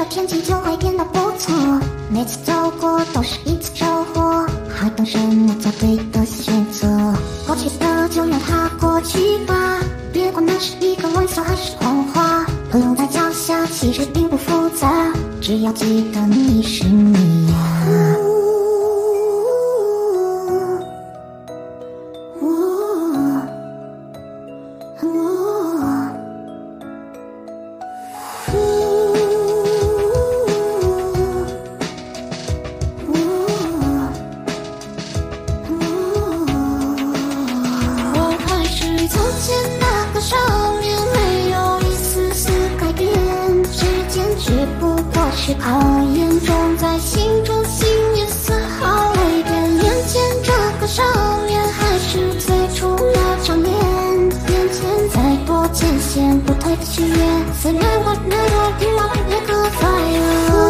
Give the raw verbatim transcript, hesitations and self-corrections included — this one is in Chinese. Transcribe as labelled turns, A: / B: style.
A: 天气就会变得不错，每次走过都是一次收获，还等什么做对的选择？过去的就让它过去吧，别管那是一个玩笑还是谎话。朋友在脚下其实并不复杂，只要记得你是你呀。从前那个少年没有一丝丝改变，时间只不过是考验，种在心中信念丝毫未变。眼前这个少年还是最初那张脸，眼前再多艰险不退的誓言，虽然我懦弱，欲望也可 fire。